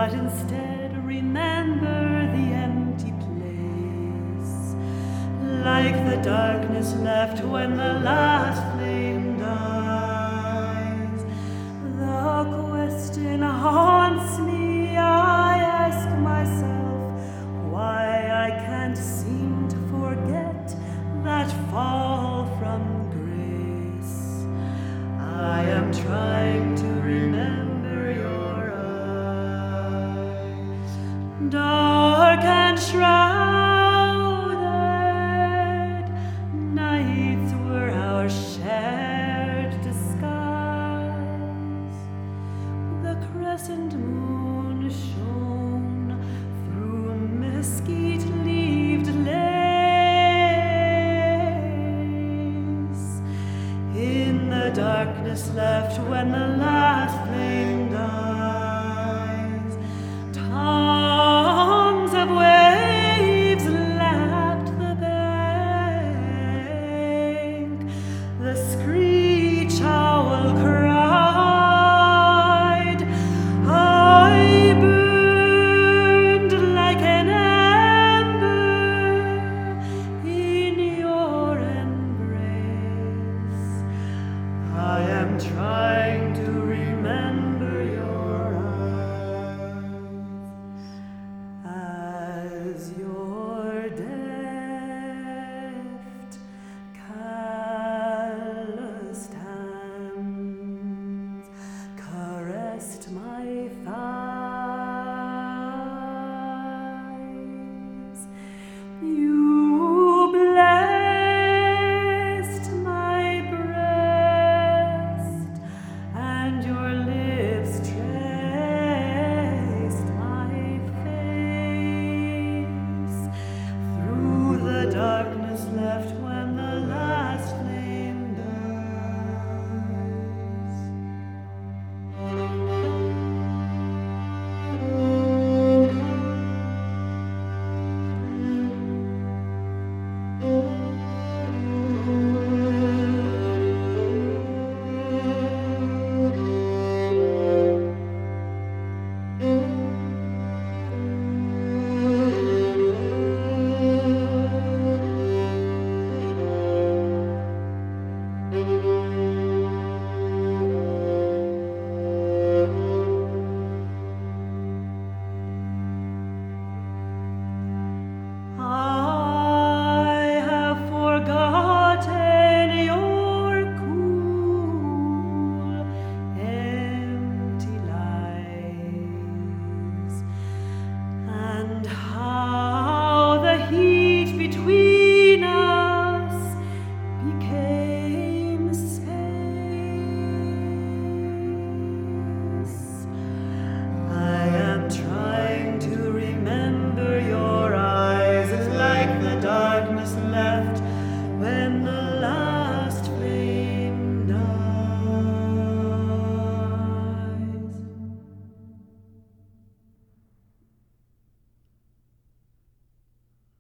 but instead remember the empty place, like the darkness left when the last flame dies. The question haunts me, I ask myself, why I can't seem to forget that fall from grace. I am trying to remember your eyes, dark and shrouded. Nights were our shared disguise. The crescent moon shone through mesquite-leaved lace. In the darkness left when the last